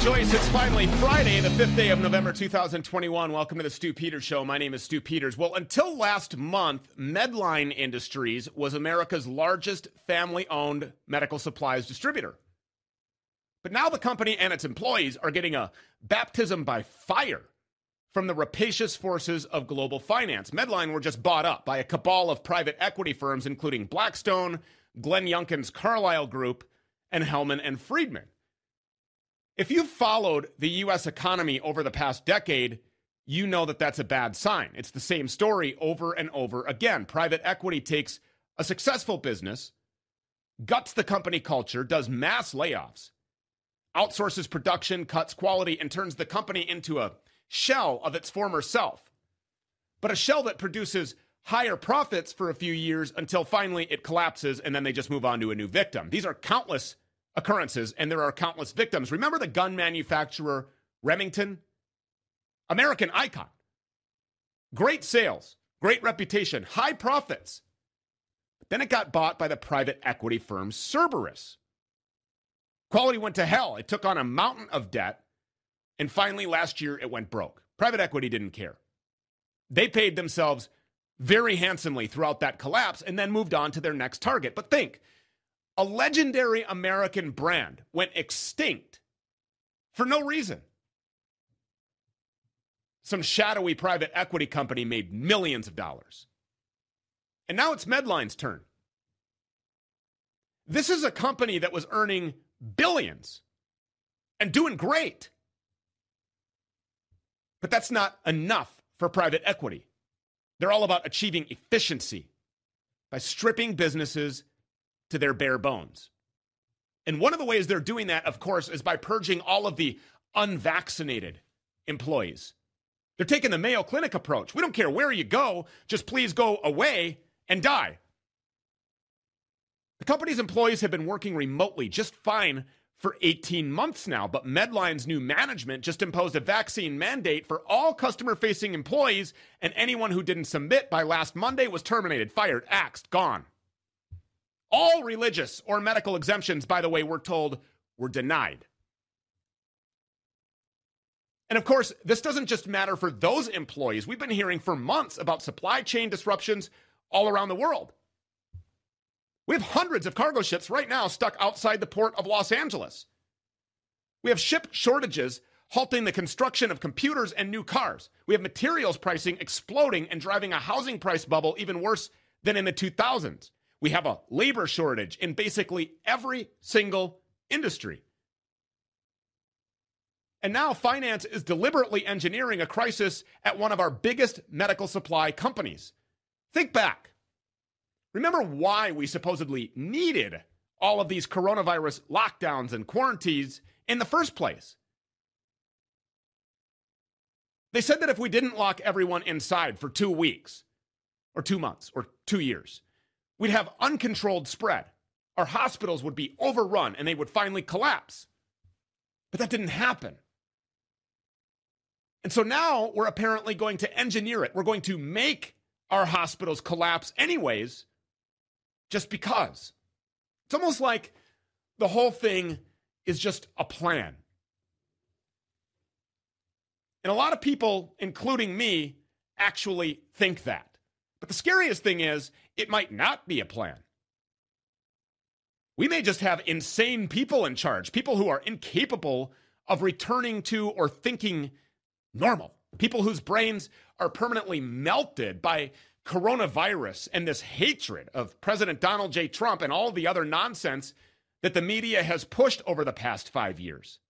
Joyce. It's finally Friday, the 5th day of November 2021. Welcome to the Stu Peters Show. My name is Stu Peters. Well, until last month, Medline Industries was America's largest family-owned medical supplies distributor. But now the company and its employees are getting a baptism by fire from the rapacious forces of global finance. Medline were just bought up by a cabal of private equity firms, including Blackstone, Glenn Youngkin's Carlyle Group, and Hellman and Friedman. If you've followed the U.S. economy over the past decade, you know that that's a bad sign. It's the same story over and over again. Private equity takes a successful business, guts the company culture, does mass layoffs, outsources production, cuts quality, and turns the company into a shell of its former self. But a shell that produces higher profits for a few years until finally it collapses and then they just move on to a new victim. These are countless occurrences, and there are countless victims. Remember the gun manufacturer Remington? American icon. Great sales, great reputation, high profits. But then it got bought by the private equity firm Cerberus. Quality went to hell. It took on a mountain of debt, and finally last year it went broke. Private equity didn't care. They paid themselves very handsomely throughout that collapse and then moved on to their next target. But think, a legendary American brand went extinct for no reason. Some shadowy private equity company made millions of dollars. And now it's Medline's turn. This is a company that was earning billions and doing great. But that's not enough for private equity. They're all about achieving efficiency by stripping businesses to their bare bones. And one of the ways they're doing that, of course, is by purging all of the unvaccinated employees. They're taking the Mayo Clinic approach. We don't care where you go, just please go away and die. The company's employees have been working remotely just fine for 18 months now, but Medline's new management just imposed a vaccine mandate for all customer-facing employees, and anyone who didn't submit by last Monday was terminated, fired, axed, gone. All religious or medical exemptions, by the way, we're told, were denied. And of course, this doesn't just matter for those employees. We've been hearing for months about supply chain disruptions all around the world. We have hundreds of cargo ships right now stuck outside the port of Los Angeles. We have ship shortages halting the construction of computers and new cars. We have materials pricing exploding and driving a housing price bubble even worse than in the 2000s. We have a labor shortage in basically every single industry. And now finance is deliberately engineering a crisis at one of our biggest medical supply companies. Think back. Remember why we supposedly needed all of these coronavirus lockdowns and quarantines in the first place. They said that if we didn't lock everyone inside for 2 weeks, or 2 months, or 2 years, we'd have uncontrolled spread. Our hospitals would be overrun and they would finally collapse. But that didn't happen. And so now we're apparently going to engineer it. We're going to make our hospitals collapse anyways, just because. It's almost like the whole thing is just a plan. And a lot of people, including me, actually think that. But the scariest thing is, it might not be a plan. We may just have insane people in charge, people who are incapable of returning to or thinking normal, people whose brains are permanently melted by coronavirus and this hatred of President Donald J. Trump and all the other nonsense that the media has pushed over the past 5 years.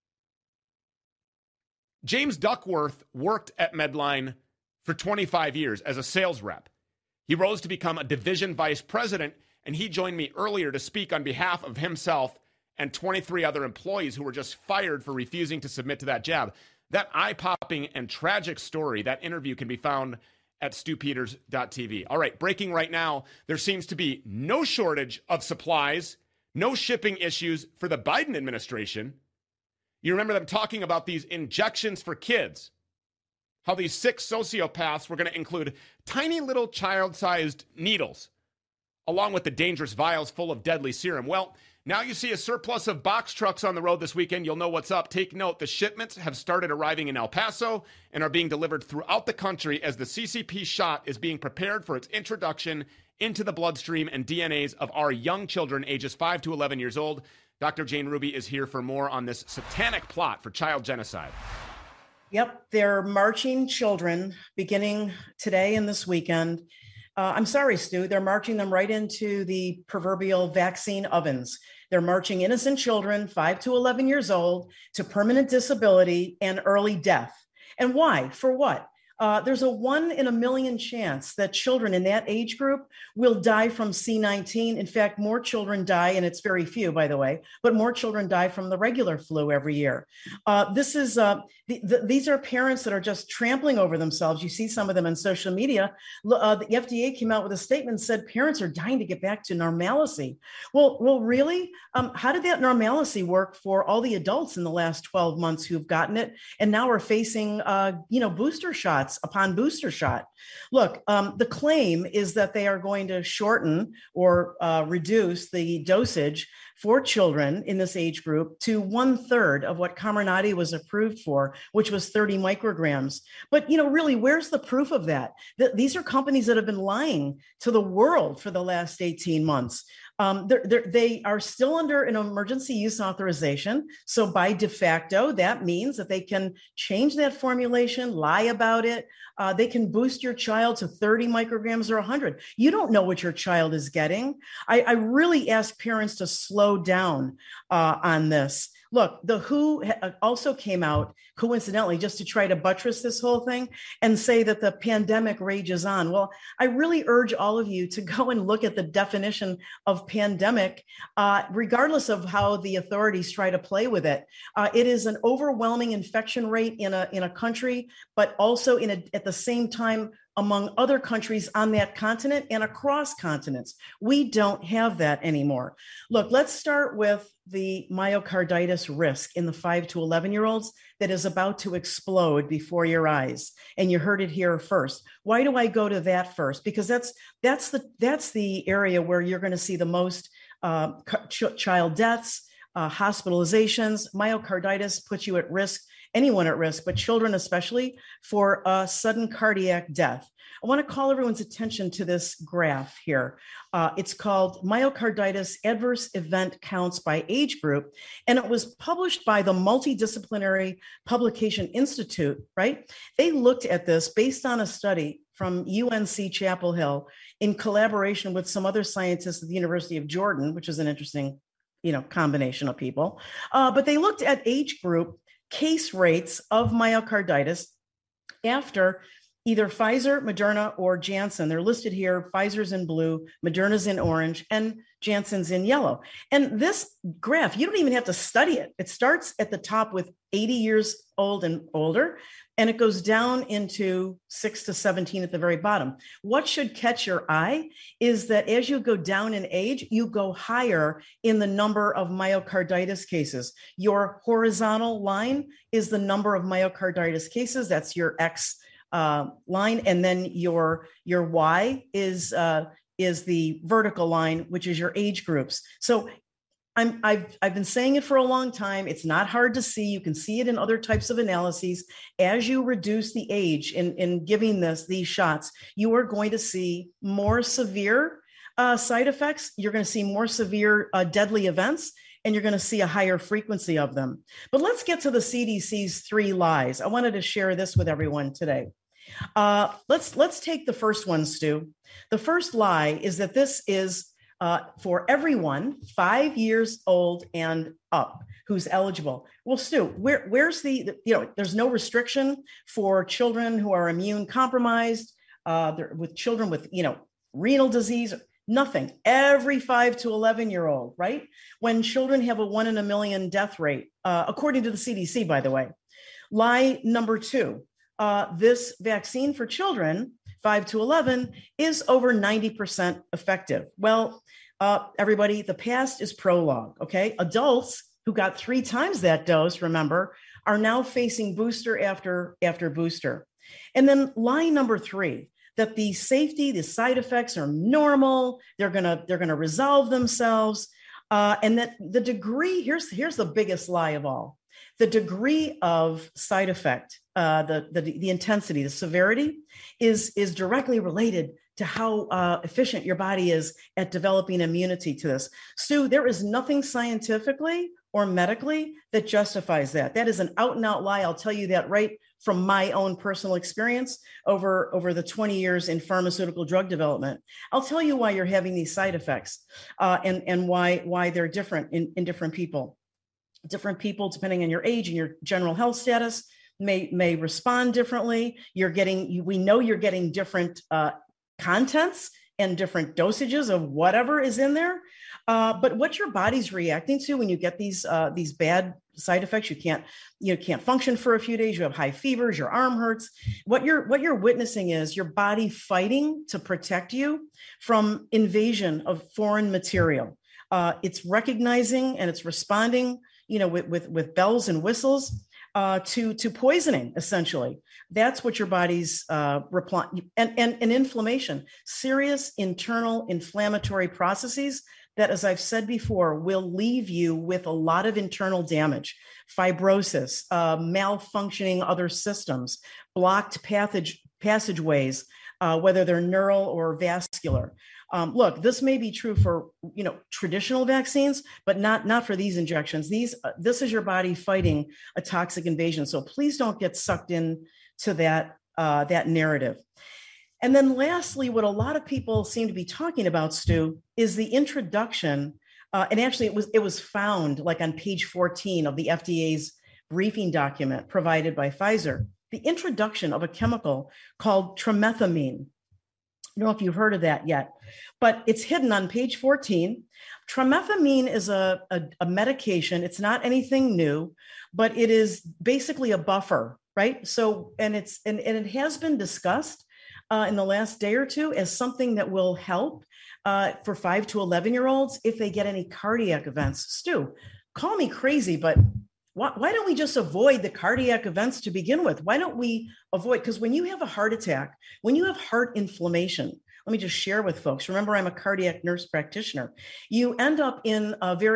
James Duckworth worked at Medline for 25 years as a sales rep. He rose to become a division vice president, and he joined me earlier to speak on behalf of himself and 23 other employees who were just fired for refusing to submit to that job. That eye-popping and tragic story, that interview can be found at stupeters.tv. All right, breaking right now, there seems to be no shortage of supplies, no shipping issues for the Biden administration. You remember them talking about these injections for kids, how these sick sociopaths were going to include tiny little child-sized needles, along with the dangerous vials full of deadly serum. Well, Now you see a surplus of box trucks on the road this weekend. You'll know what's up. Take note, the shipments have started arriving in El Paso and are being delivered throughout the country as the CCP shot is being prepared for its introduction into the bloodstream and DNAs of our young children ages 5 to 11 years old. Dr. Jane Ruby is here for more on this satanic plot for child genocide. Yep, they're marching children beginning today and this weekend. I'm sorry, Stu, they're marching them right into the proverbial vaccine ovens. They're marching innocent children, 5 to 11 years old, to permanent disability and early death. And why? For what? There's a 1 in a million chance that children in that age group will die from C-19. In fact, more children die, and it's very few, by the way, but more children die from the regular flu every year. These are parents that are just trampling over themselves. You see some of them on social media. The FDA came out with a statement and said parents are dying to get back to normalcy. Well, really? How did that normalcy work for all the adults in the last 12 months who've gotten it and now are facing, booster shots upon booster shot? Look, the claim is that they are going to shorten or reduce the dosage for children in this age group to 1/3 of what Comirnaty was approved for, which was 30 micrograms. But, really, where's the proof of that? These are companies that have been lying to the world for the last 18 months. They are still under an emergency use authorization. So by de facto, that means that they can change that formulation, lie about it. They can boost your child to 30 micrograms or 100. You don't know what your child is getting. I really ask parents to slow down on this. Look, the WHO also came out, coincidentally, just to try to buttress this whole thing and say that the pandemic rages on. Well, I really urge all of you to go and look at the definition of pandemic, regardless of how the authorities try to play with it. It is an overwhelming infection rate in a country, but also at the same time among other countries on that continent and across continents. We don't have that anymore. Look, let's start with the myocarditis risk in the 5 to 11-year-olds that is about to explode before your eyes. And you heard it here first. Why do I go to that first? Because that's the area where you're going to see the most child deaths, hospitalizations. Myocarditis puts you at risk, anyone at risk, but children especially, for sudden cardiac death. I want to call everyone's attention to this graph here. It's called Myocarditis Adverse Event Counts by Age Group, and it was published by the Multidisciplinary Publication Institute, right? They looked at this based on a study from UNC Chapel Hill in collaboration with some other scientists at the University of Jordan, which is an interesting, combination of people. But they looked at age group case rates of myocarditis after either Pfizer, Moderna, or Janssen. They're listed here. Pfizer's in blue, Moderna's in orange, and Janssen's in yellow. And this graph, you don't even have to study it. It starts at the top with 80 years old and older, and it goes down into 6 to 17 at the very bottom. What should catch your eye is that as you go down in age, you go higher in the number of myocarditis cases. Your horizontal line is the number of myocarditis cases. That's your X line, and then your Y is the vertical line, which is your age groups. So I've been saying it for a long time. It's not hard to see. You can see it in other types of analyses. As you reduce the age in giving these shots, you are going to see more severe side effects. You're going to see more severe deadly events, and you're going to see a higher frequency of them. But let's get to the CDC's 3 lies. I wanted to share this with everyone today. Let's take the first one, Stu. The first lie is that this is for everyone 5 years old and up who's eligible. Well, Stu, where's there's no restriction for children who are immune compromised, with children with, renal disease. Nothing. Every 5 to 11-year-old, right? When children have a 1 in a million death rate, according to the CDC, by the way. Lie number 2, this vaccine for children, 5 to 11, is over 90% effective. Well, everybody, the past is prologue, okay? Adults who got 3 times that dose, remember, are now facing booster after booster. And then lie number 3, that the safety, the side effects are normal. They're gonna resolve themselves. And that the degree, here's the biggest lie of all. The degree of side effect, the intensity, the severity is directly related to how efficient your body is at developing immunity to this. Stu, there is nothing scientifically or medically that justifies that. That is an out and out lie. I'll tell you that right from my own personal experience over the 20 years in pharmaceutical drug development. I'll tell you why you're having these side effects and why they're different in different people. Different people, depending on your age and your general health status, may respond differently. We know you're getting different contents and different dosages of whatever is in there. But what your body's reacting to when you get these bad side effects, you can't function for a few days. You have high fevers, your arm hurts. What you're witnessing is your body fighting to protect you from invasion of foreign material. It's recognizing and it's responding, with bells and whistles to poisoning, essentially. That's what your body's reply and inflammation, serious internal inflammatory processes that, as I've said before, will leave you with a lot of internal damage, fibrosis, malfunctioning other systems, blocked passageways, whether they're neural or vascular. Look, this may be true for traditional vaccines, but not for these injections. This is your body fighting a toxic invasion. So please don't get sucked in to that narrative. And then lastly, what a lot of people seem to be talking about, Stu, is the introduction. And actually, it was found like on page 14 of the FDA's briefing document provided by Pfizer, the introduction of a chemical called trimethamine. I don't know if you've heard of that yet, but it's hidden on page 14. Trimethamine is a medication. It's not anything new, but it is basically a buffer, right? So, and it has been discussed in the last day or two as something that will help for 5 to 11-year-olds if they get any cardiac events. Stu, call me crazy, but why don't we just avoid the cardiac events to begin with? Why don't we avoid? Because when you have a heart attack, when you have heart inflammation, let me just share with folks. Remember, I'm a cardiac nurse practitioner. You end up in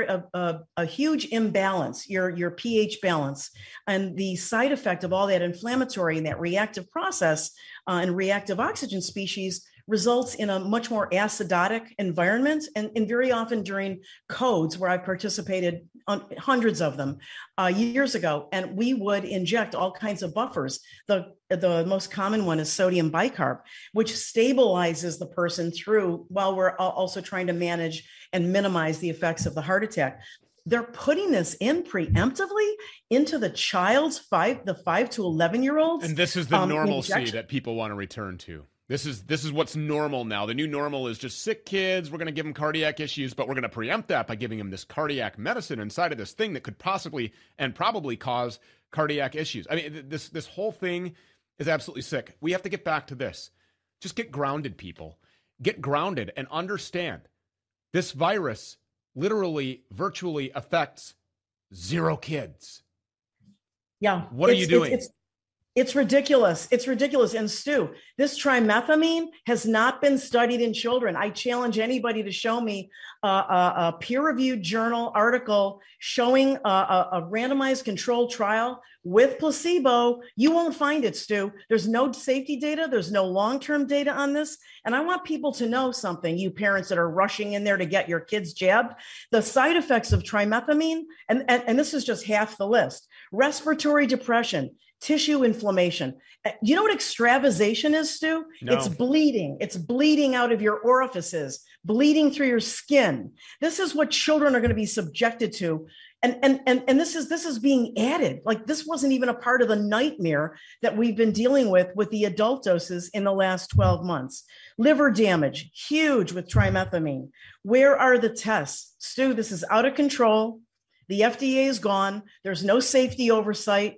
a huge imbalance, your pH balance, and the side effect of all that inflammatory and that reactive process and reactive oxygen species results in a much more acidotic environment, and very often during codes where I've participated on hundreds of them years ago, and we would inject all kinds of buffers. The most common one is sodium bicarb, which stabilizes the person through while we're also trying to manage and minimize the effects of the heart attack. They're putting this in preemptively into the child's 5 to 11-year-olds. And this is the normalcy that people want to return to. This is what's normal now. The new normal is just sick kids. We're going to give them cardiac issues, but we're going to preempt that by giving them this cardiac medicine inside of this thing that could possibly and probably cause cardiac issues. I mean, this whole thing is absolutely sick. We have to get back to this. Just get grounded, people. Get grounded and understand this virus literally, virtually affects 0 kids. Yeah. What are you doing? It's ridiculous. It's ridiculous. And Stu, this trimethamine has not been studied in children. I challenge anybody to show me a peer-reviewed journal article showing a randomized controlled trial with placebo. You won't find it, Stu. There's no safety data. There's no long-term data on this. And I want people to know something, you parents that are rushing in there to get your kids jabbed. The side effects of trimethamine, and this is just half the list: respiratory depression, tissue inflammation. You know what extravasation is, Stu? No. It's bleeding. It's bleeding out of your orifices, bleeding through your skin. This is what children are going to be subjected to. And this is being added. Like, this wasn't even a part of the nightmare that we've been dealing with the adult doses in the last 12 months. Liver damage, huge with trimethamine. Where are the tests? Stu, this is out of control. The FDA is gone. There's no safety oversight.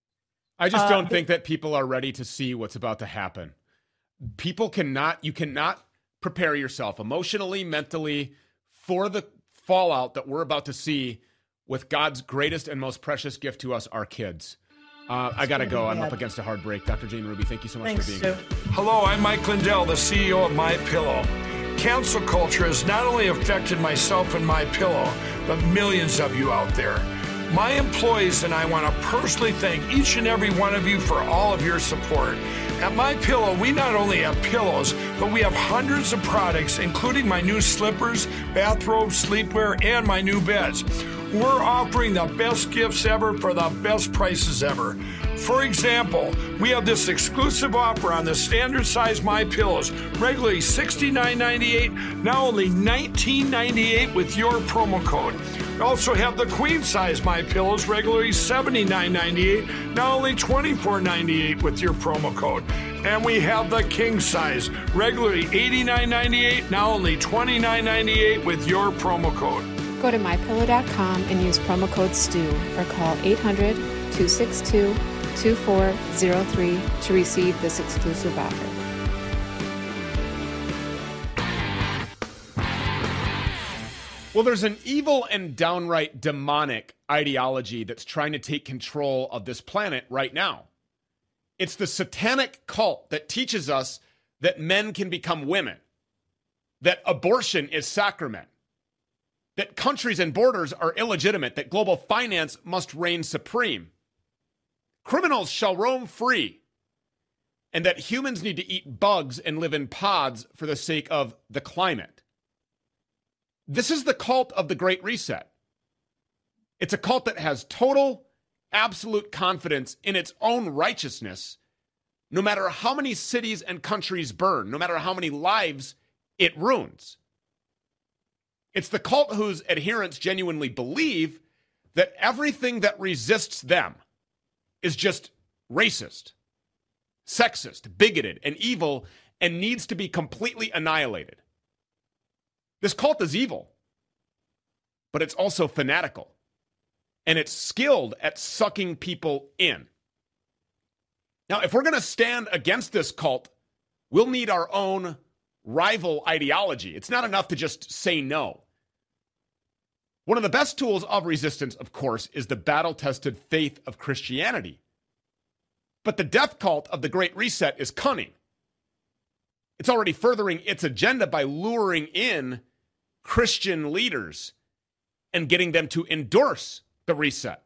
I just don't think that people are ready to see what's about to happen. You cannot prepare yourself emotionally, mentally for the fallout that we're about to see with God's greatest and most precious gift to us, our kids. I got to go. I'm up against a hard break. Dr. Jane Ruby, thank you so much for being here. Hello, I'm Mike Lindell, the CEO of MyPillow. Cancel culture has not only affected myself and MyPillow, but millions of you out there. My employees and I want to personally thank each and every one of you for all of your support. At MyPillow, we not only have pillows, but we have hundreds of products, including my new slippers, bathrobes, sleepwear, and my new beds. We're offering the best gifts ever for the best prices ever. For example, we have this exclusive offer on the standard size MyPillows, regularly $69.98, now only $19.98 with your promo code. We also have the queen size MyPillows, regularly $79.98, now only $24.98 with your promo code. And we have the king size, regularly $89.98, now only $29.98 with your promo code. Go to MyPillow.com and use promo code STU or call 800-262-2403 to receive this exclusive offer. Well, there's an evil and downright demonic ideology that's trying to take control of this planet right now. It's the satanic cult that teaches us that men can become women, that abortion is sacrament, that countries and borders are illegitimate, that global finance must reign supreme, criminals shall roam free, and that humans need to eat bugs and live in pods for the sake of the climate. This is the cult of the Great Reset. It's a cult that has total, absolute confidence in its own righteousness, no matter how many cities and countries burn, no matter how many lives it ruins. It's the cult whose adherents genuinely believe that everything that resists them is just racist, sexist, bigoted, and evil, and needs to be completely annihilated. This cult is evil, but it's also fanatical, and it's skilled at sucking people in. Now, if we're going to stand against this cult, we'll need our own rival ideology. It's not enough to just say no. One of the best tools of resistance, of course, is the battle-tested faith of Christianity. But the death cult of the Great Reset is cunning. It's already furthering its agenda by luring in Christian leaders and getting them to endorse the reset.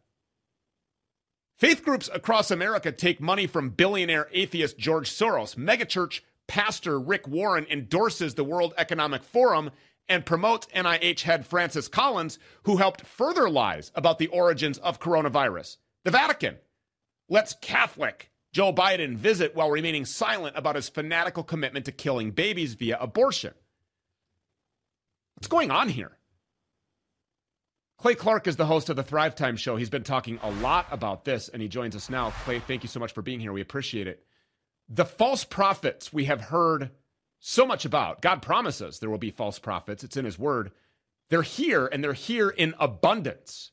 Faith groups across America take money from billionaire atheist George Soros. Megachurch pastor Rick Warren endorses the World Economic Forum and promotes NIH head Francis Collins, who helped further lies about the origins of coronavirus. The Vatican lets Catholic Joe Biden visit while remaining silent about his fanatical commitment to killing babies via abortion. What's going on here? Clay Clark is the host of the Thrive Time Show. He's been talking a lot about this, and he joins us now. Clay, thank you so much for being here. We appreciate it. The false prophets we have heard so much about. God promises there will be false prophets. It's in his word. They're here, and they're here in abundance.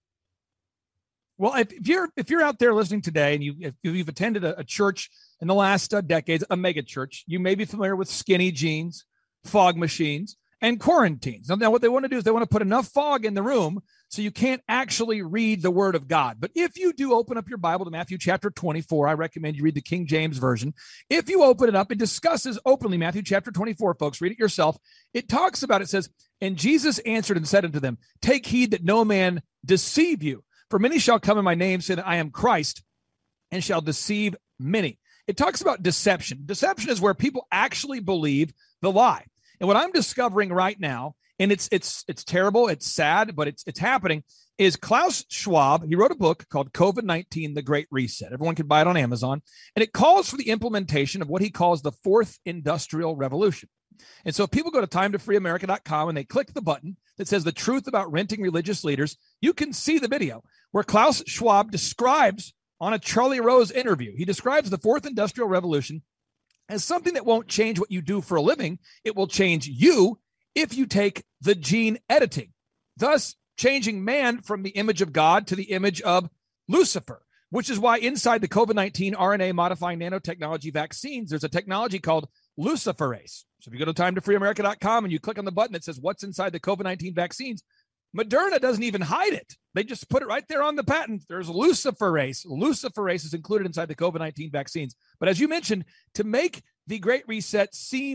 Well, if you're out there listening today and you've attended a church in the last decades, a mega church, you may be familiar with skinny jeans, fog machines, and quarantines. Now, what they want to do is they want to put enough fog in the room so you can't actually read the word of God. But if you do open up your Bible to Matthew chapter 24, I recommend you read the King James Version. If you open it up, it discusses openly Matthew chapter 24, folks. Read it yourself. It talks about, it says, "And Jesus answered and said unto them, Take heed that no man deceive you. For many shall come in my name, saying that I am Christ, and shall deceive many." It talks about deception. Deception is where people actually believe the lie. And what I'm discovering right now, and it's terrible, it's sad, but it's happening, is Klaus Schwab. He wrote a book called COVID-19, The Great Reset. Everyone can buy it on Amazon. And it calls for the implementation of what he calls the fourth industrial revolution. And so if people go to timetofreeamerica.com and they click the button that says the truth about renting religious leaders, you can see the video where Klaus Schwab describes on a Charlie Rose interview. He describes the fourth industrial revolution as something that won't change what you do for a living. It will change you if you take the gene editing, thus changing man from the image of God to the image of Lucifer, which is why inside the COVID-19 RNA modifying nanotechnology vaccines, there's a technology called luciferase. So if you go to timetofreeamerica.com and you click on the button that says what's inside the COVID-19 vaccines, Moderna doesn't even hide it. They just put it right there on the patent. There's luciferase. Luciferase is included inside the COVID-19 vaccines. But as you mentioned, to make the Great Reset seem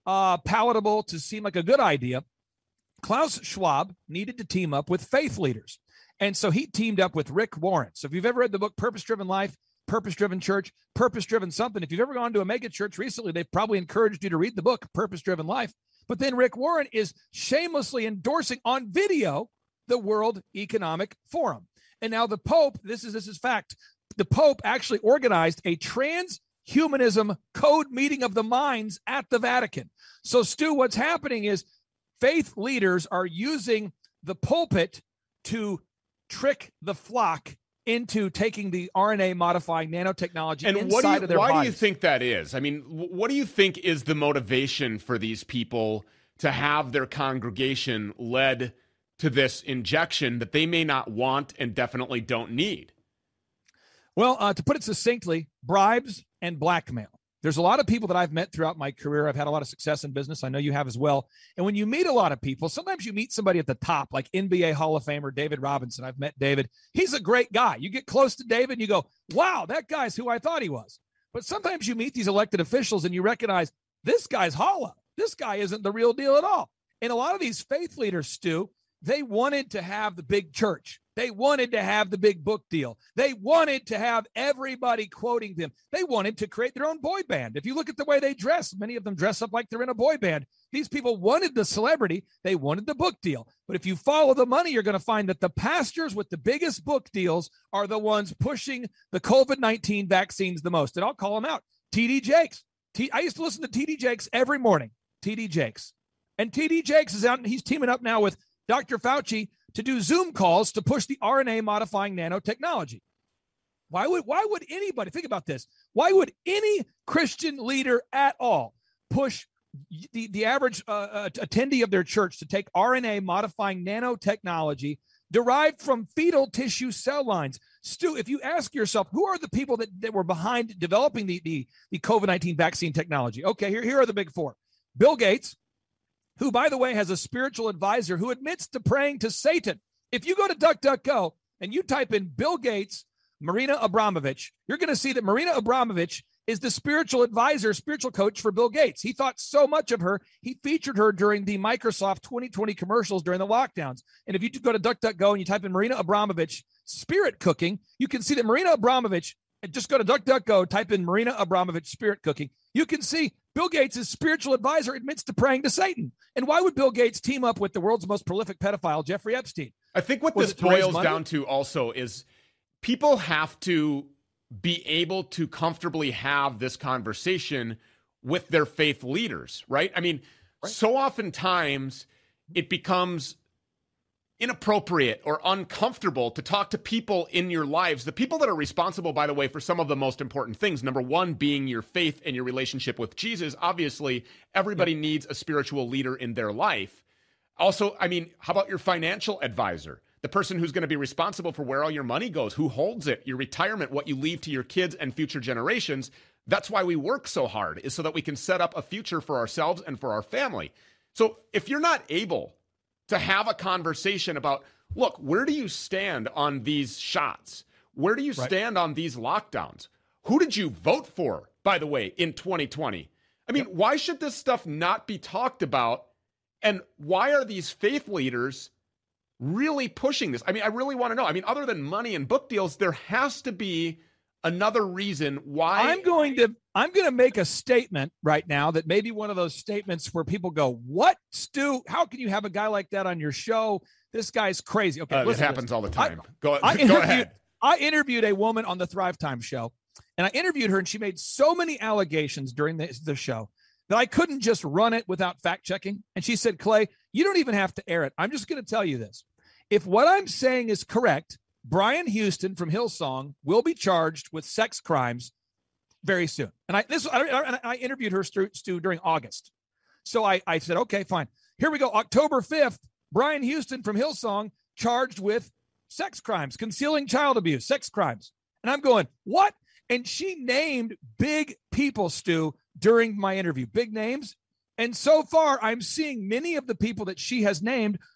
palatable to seem like a good idea, Klaus Schwab needed to team up with faith leaders. And so he teamed up with Rick Warren. So if you've ever read the book Purpose Driven Life, Purpose Driven Church, Purpose Driven something, if you've ever gone to a mega church recently, they've probably encouraged you to read the book Purpose Driven Life. But then Rick Warren is shamelessly endorsing on video the World Economic Forum. And now the Pope, this is fact, the Pope actually organized a transhumanism code meeting of the minds at the Vatican. So Stu, what's happening is faith leaders are using the pulpit to trick the flock into taking the RNA modifying nanotechnology inside of their bodies. Why do you think that is? I mean, what do you think is the motivation for these people to have their congregation led to this injection that they may not want and definitely don't need? Well, to put it succinctly, bribes and blackmail. There's a lot of people that I've met throughout my career. I've had a lot of success in business. I know you have as well. And when you meet a lot of people, sometimes you meet somebody at the top, like NBA Hall of Famer David Robinson. I've met David. He's a great guy. You get close to David and you go, wow, that guy's who I thought he was. But sometimes you meet these elected officials and you recognize this guy's hollow. This guy isn't the real deal at all. And a lot of these faith leaders, Stu, they wanted to have the big church. They wanted to have the big book deal. They wanted to have everybody quoting them. They wanted to create their own boy band. If you look at the way they dress, many of them dress up like they're in a boy band. These people wanted the celebrity. They wanted the book deal. But if you follow the money, you're going to find that the pastors with the biggest book deals are the ones pushing the COVID-19 vaccines the most. And I'll call them out. T.D. Jakes. I used to listen to T.D. Jakes every morning. T.D. Jakes. And T.D. Jakes is out and he's teaming up now with Dr. Fauci to do Zoom calls to push the RNA modifying nanotechnology. Why would anybody, think about this, why would any Christian leader at all push the average attendee of their church to take RNA modifying nanotechnology derived from fetal tissue cell lines? Stu, if you ask yourself, who are the people that were behind developing the COVID-19 vaccine technology? Okay, here are the big four. Bill Gates, who, by the way, has a spiritual advisor who admits to praying to Satan. If you go to DuckDuckGo and you type in Bill Gates, Marina Abramovich, you're going to see that Marina Abramovich is the spiritual advisor, spiritual coach for Bill Gates. He thought so much of her, he featured her during the Microsoft 2020 commercials during the lockdowns. And if you go to DuckDuckGo and you type in Marina Abramovich spirit cooking, you can see that Marina Abramovich, and just go to DuckDuckGo, type in Marina Abramovich spirit cooking. You can see Bill Gates' spiritual advisor admits to praying to Satan. And why would Bill Gates team up with the world's most prolific pedophile, Jeffrey Epstein? I think what this boils down to also is people have to be able to comfortably have this conversation with their faith leaders, right? I mean, so oftentimes it becomes inappropriate or uncomfortable to talk to people in your lives, the people that are responsible, by the way, for some of the most important things. Number one, being your faith and your relationship with Jesus. Obviously, everybody needs a spiritual leader in their life. Also, I mean, how about your financial advisor? The person who's going to be responsible for where all your money goes, who holds it, your retirement, what you leave to your kids and future generations. That's why we work so hard, is so that we can set up a future for ourselves and for our family. So if you're not able to have a conversation about, look, where do you stand on these shots? Where do you stand on these lockdowns? Who did you vote for, by the way, in 2020? I mean, why should this stuff not be talked about? And why are these faith leaders really pushing this? I mean, I really want to know. I mean, other than money and book deals, there has to be another reason why. I'm going to make a statement right now that may be one of those statements where people go, what, Stu? How can you have a guy like that on your show? This guy's crazy. Okay, it happens all the time. Go ahead. I interviewed a woman on the Thrive Time show, and I interviewed her, and she made so many allegations during the show that I couldn't just run it without fact checking. And she said, Clay, you don't even have to air it. I'm just going to tell you this. If what I'm saying is correct, Brian Houston from Hillsong will be charged with sex crimes very soon. And I interviewed her, Stu, during August. So I said, okay, fine. Here we go. October 5th, Brian Houston from Hillsong charged with sex crimes, concealing child abuse, sex crimes. And I'm going, what? And she named big people, Stu, during my interview, big names. And so far, I'm seeing many of the people that she has named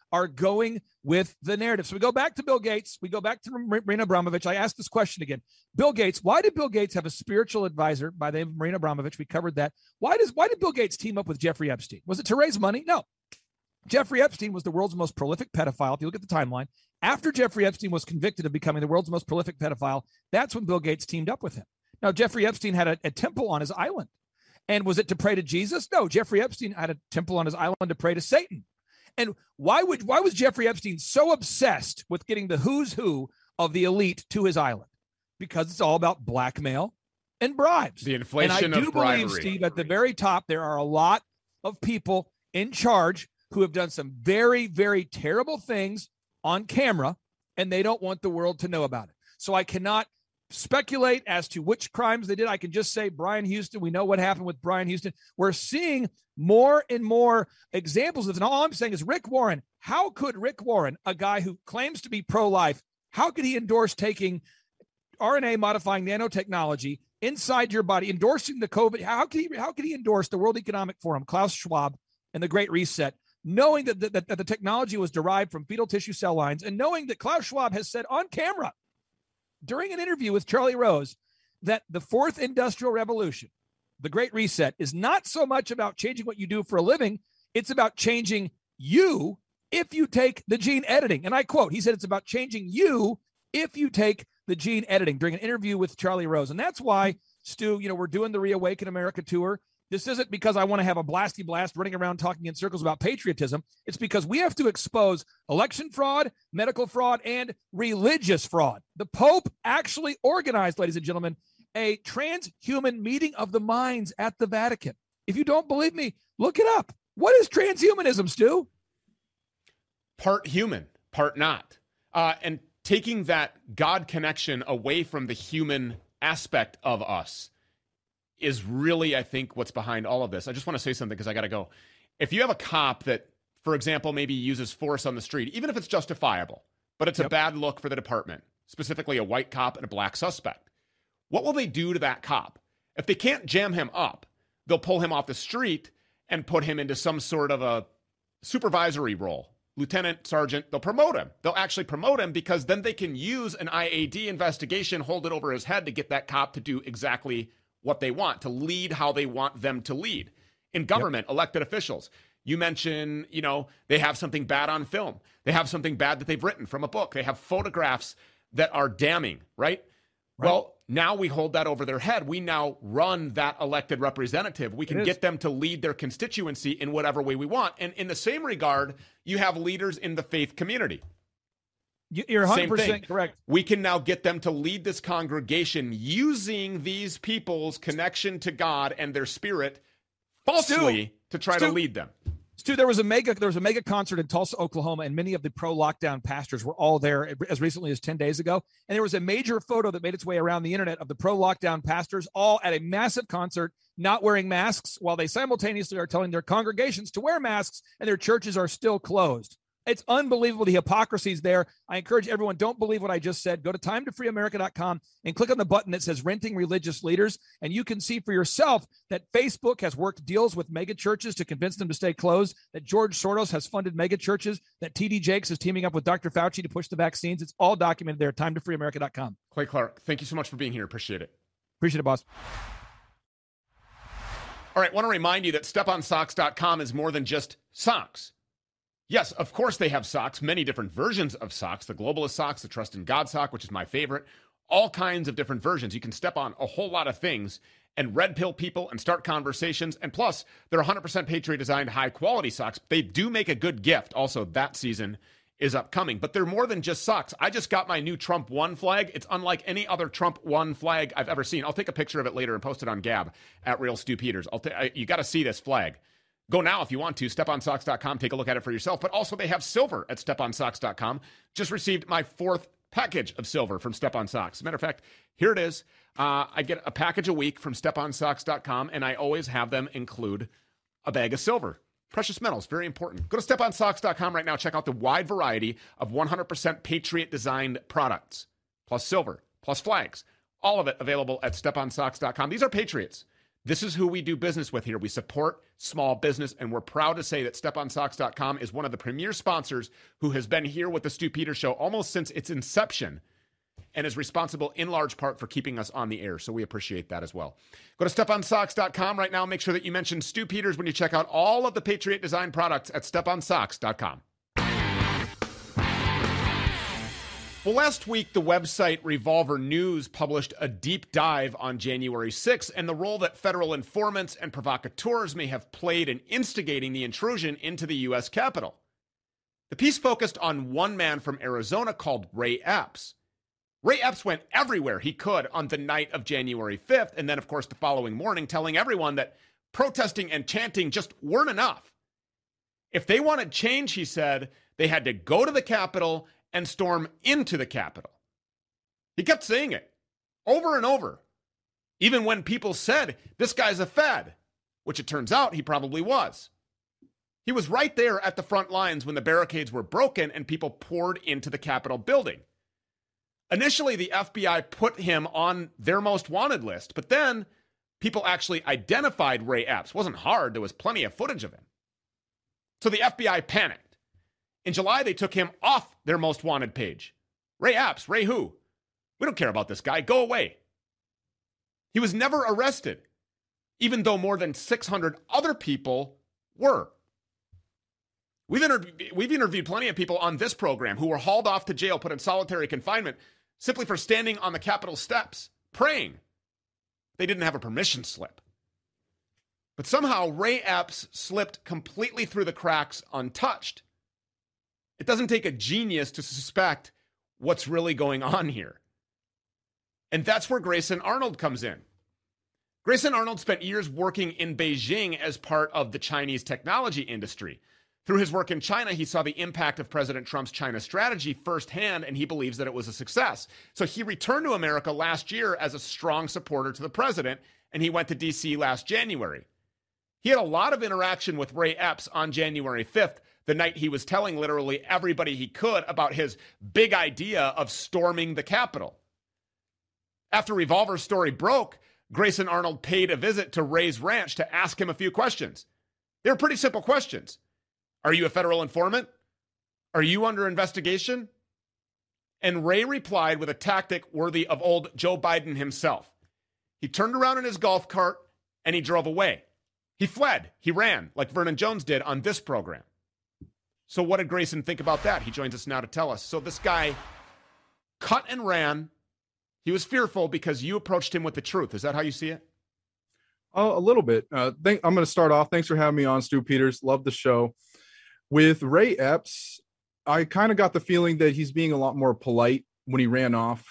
are going with the narrative. So we go back to Bill Gates. We go back to Marina Abramovich. I asked this question again. Bill Gates, why did Bill Gates have a spiritual advisor by the name of Marina Abramovich? We covered that. Why did Bill Gates team up with Jeffrey Epstein? Was it to raise money? No. Jeffrey Epstein was the world's most prolific pedophile. If you look at the timeline, after Jeffrey Epstein was convicted of becoming the world's most prolific pedophile, that's when Bill Gates teamed up with him. Now, Jeffrey Epstein had a temple on his island. And was it to pray to Jesus? No, Jeffrey Epstein had a temple on his island to pray to Satan. And why was Jeffrey Epstein so obsessed with getting the who's who of the elite to his island? Because it's all about blackmail and bribes. The inflation and I do of bribery. believe, Steve, at the very top, there are a lot of people in charge who have done some very, very terrible things on camera, and they don't want the world to know about it. So I cannot speculate as to which crimes they did. I can just say Brian Houston. We know what happened with Brian Houston. We're seeing more and more examples of this. And all I'm saying is Rick Warren. How could Rick Warren, a guy who claims to be pro-life, how could he endorse taking RNA modifying nanotechnology inside your body, endorsing the COVID? How could he endorse the World Economic Forum, Klaus Schwab, and the Great Reset, knowing that the technology was derived from fetal tissue cell lines, and knowing that Klaus Schwab has said on camera during an interview with Charlie Rose that the fourth industrial revolution, the Great Reset, is not so much about changing what you do for a living. It's about changing you if you take the gene editing. And I quote, he said, it's about changing you if you take the gene editing, during an interview with Charlie Rose. And that's why, Stu, we're doing the Reawaken America tour. This isn't because I want to have a blasty blast running around talking in circles about patriotism. It's because we have to expose election fraud, medical fraud, and religious fraud. The Pope actually organized, ladies and gentlemen, a transhuman meeting of the minds at the Vatican. If you don't believe me, look it up. What is transhumanism, Stu? Part human, part not. And taking that God connection away from the human aspect of us is really, I think, what's behind all of this. I just want to say something because I got to go. If you have a cop that, for example, maybe uses force on the street, even if it's justifiable, but it's a bad look for the department, specifically a white cop and a black suspect, what will they do to that cop? If they can't jam him up, they'll pull him off the street and put him into some sort of a supervisory role. Lieutenant, sergeant, they'll promote him. They'll actually promote him because then they can use an IAD investigation, hold it over his head to get that cop to do exactly what they want, to lead how they want them to lead. In government, elected officials, you mention, they have something bad on film. They have something bad that they've written from a book. They have photographs that are damning, right? Well, now we hold that over their head. We now run that elected representative. We can get them to lead their constituency in whatever way we want. And in the same regard, you have leaders in the faith community. You're 100% correct. We can now get them to lead this congregation using these people's connection to God and their spirit falsely to try to lead them. Stu, there was a mega concert in Tulsa, Oklahoma, and many of the pro-lockdown pastors were all there as recently as 10 days ago. And there was a major photo that made its way around the internet of the pro-lockdown pastors all at a massive concert, not wearing masks, while they simultaneously are telling their congregations to wear masks, and their churches are still closed. It's unbelievable. The hypocrisy is there. I encourage everyone, don't believe what I just said. Go to timetofreeamerica.com and click on the button that says renting religious leaders. And you can see for yourself that Facebook has worked deals with mega churches to convince them to stay closed, that George Soros has funded mega churches, that TD Jakes is teaming up with Dr. Fauci to push the vaccines. It's all documented there. Timetofreeamerica.com. Clay Clark, thank you so much for being here. Appreciate it. Appreciate it, boss. All right. Want to remind you that StepOnSocks.com is more than just socks. Yes, of course they have socks, many different versions of socks, the Globalist socks, the Trust in God sock, which is my favorite, all kinds of different versions. You can step on a whole lot of things and red pill people and start conversations. And plus, they're 100% Patriot designed, high quality socks. They do make a good gift. Also, that season is upcoming, but they're more than just socks. I just got my new Trump 1 flag. It's unlike any other Trump 1 flag I've ever seen. I'll take a picture of it later and post it on Gab at Real Stu Peters. You got to see this flag. Go now if you want to, steponsocks.com. Take a look at it for yourself. But also they have silver at steponsocks.com. Just received my 4th package of silver from Step On Socks. As a matter of fact, here it is. I get a package a week from steponsocks.com, and I always have them include a bag of silver. Precious metals, very important. Go to steponsocks.com right now. Check out the wide variety of 100% Patriot-designed products, plus silver, plus flags. All of it available at steponsocks.com. These are Patriots. This is who we do business with here. We support small business, and we're proud to say that StepOnSocks.com is one of the premier sponsors who has been here with the Stu Peters Show almost since its inception and is responsible in large part for keeping us on the air. So we appreciate that as well. Go to StepOnSocks.com right now. Make sure that you mention Stu Peters when you check out all of the Patriot Design products at StepOnSocks.com. Well, last week, the website Revolver News published a deep dive on January 6th and the role that federal informants and provocateurs may have played in instigating the intrusion into the U.S. Capitol. The piece focused on one man from Arizona called Ray Epps. Ray Epps went everywhere he could on the night of January 5th, and then, of course, the following morning, telling everyone that protesting and chanting just weren't enough. If they wanted change, he said, they had to go to the Capitol and storm into the Capitol. He kept saying it over and over, even when people said, this guy's a Fed, which it turns out he probably was. He was right there at the front lines when the barricades were broken and people poured into the Capitol building. Initially, the FBI put him on their most wanted list, but then people actually identified Ray Epps. It wasn't hard. There was plenty of footage of him. So the FBI panicked. In July, they took him off their most wanted page. Ray Epps, Ray who? We don't care about this guy. Go away. He was never arrested, even though more than 600 other people were. We've interviewed plenty of people on this program who were hauled off to jail, put in solitary confinement, simply for standing on the Capitol steps, praying. They didn't have a permission slip. But somehow Ray Epps slipped completely through the cracks untouched. It doesn't take a genius to suspect what's really going on here. And that's where Grayson Arnold comes in. Grayson Arnold spent years working in Beijing as part of the Chinese technology industry. Through his work in China, he saw the impact of President Trump's China strategy firsthand, and he believes that it was a success. So he returned to America last year as a strong supporter to the president, and he went to D.C. last January. He had a lot of interaction with Ray Epps on January 5th, the night he was telling literally everybody he could about his big idea of storming the Capitol. After Revolver's story broke, Grayson Arnold paid a visit to Ray's ranch to ask him a few questions. They were pretty simple questions. Are you a federal informant? Are you under investigation? And Ray replied with a tactic worthy of old Joe Biden himself. He turned around in his golf cart and he drove away. He fled. He ran, like Vernon Jones did on this program. So what did Grayson think about that? He joins us now to tell us. So this guy cut and ran. He was fearful because you approached him with the truth. Is that how you see it? Oh, a little bit. I'm going to start off. Thanks for having me on, Stu Peters. Love the show. With Ray Epps, I kind of got the feeling that he's being a lot more polite when he ran off.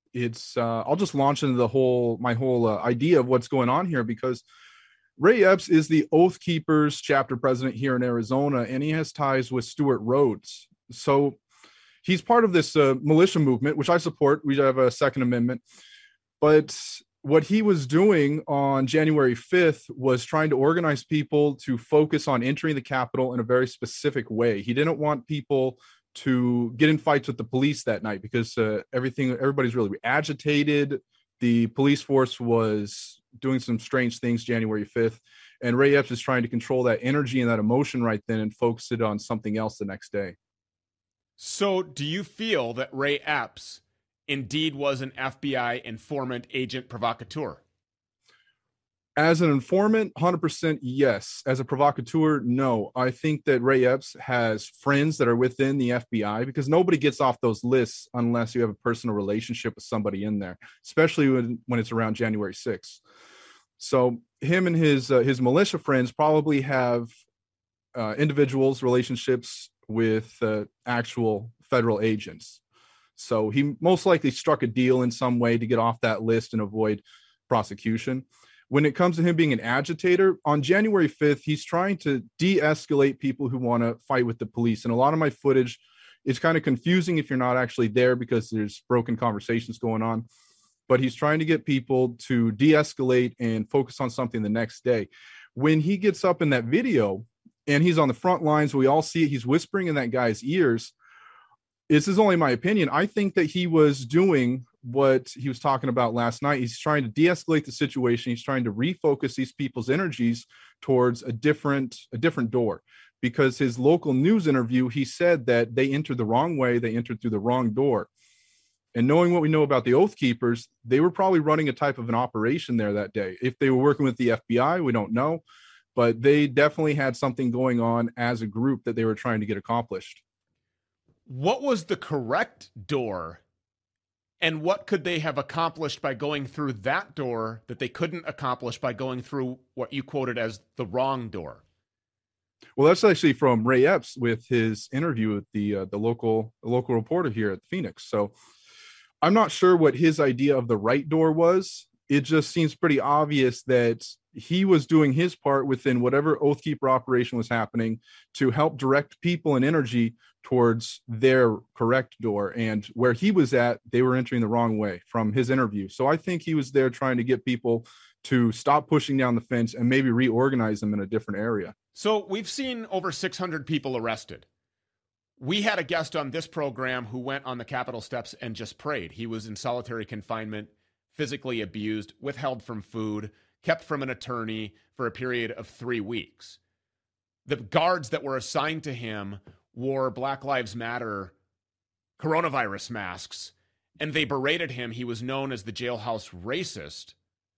I'll just launch into my whole idea of what's going on here, because Ray Epps is the Oath Keepers chapter president here in Arizona, and he has ties with Stewart Rhodes. So he's part of this militia movement, which I support. We have a Second Amendment. But what he was doing on January 5th was trying to organize people to focus on entering the Capitol in a very specific way. He didn't want people to get in fights with the police that night because everybody's really agitated. The police force was doing some strange things January 5th, and Ray Epps is trying to control that energy and that emotion right then and focus it on something else the next day. So do you feel that Ray Epps indeed was an FBI informant, agent, provocateur? As an informant, 100% yes. As a provocateur, no. I think that Ray Epps has friends that are within the FBI, because nobody gets off those lists unless you have a personal relationship with somebody in there, especially when it's around January 6th. So him and his militia friends probably have individuals, relationships with actual federal agents. So he most likely struck a deal in some way to get off that list and avoid prosecution. When it comes to him being an agitator, on January 5th, he's trying to de-escalate people who want to fight with the police. And a lot of my footage is kind of confusing if you're not actually there because there's broken conversations going on. But he's trying to get people to de-escalate and focus on something the next day. When he gets up in that video and he's on the front lines, we all see it, he's whispering in that guy's ears. This is only my opinion. I think that he was doing what he was talking about last night. He's trying to de-escalate the situation. He's trying to refocus these people's energies towards a different door, because his local news interview, he said that they entered the wrong way. They entered through the wrong door. And knowing what we know about the Oath Keepers, they were probably running a type of an operation there that day. If they were working with the FBI, we don't know, but they definitely had something going on as a group that they were trying to get accomplished. What was the correct door, and what could they have accomplished by going through that door that they couldn't accomplish by going through what you quoted as the wrong door? Well, that's actually from Ray Epps with his interview with the local reporter here at Phoenix. So I'm not sure what his idea of the right door was. It just seems pretty obvious that he was doing his part within whatever Oath Keeper operation was happening to help direct people and energy towards their correct door. And where he was at, they were entering the wrong way from his interview. So I think he was there trying to get people to stop pushing down the fence and maybe reorganize them in a different area. So we've seen over 600 people arrested. We had a guest on this program who went on the Capitol steps and just prayed. He was in solitary confinement, physically abused, withheld from food, kept from an attorney for a period of 3 weeks. The guards that were assigned to him wore Black Lives Matter coronavirus masks, and they berated him. He was known as the jailhouse racist.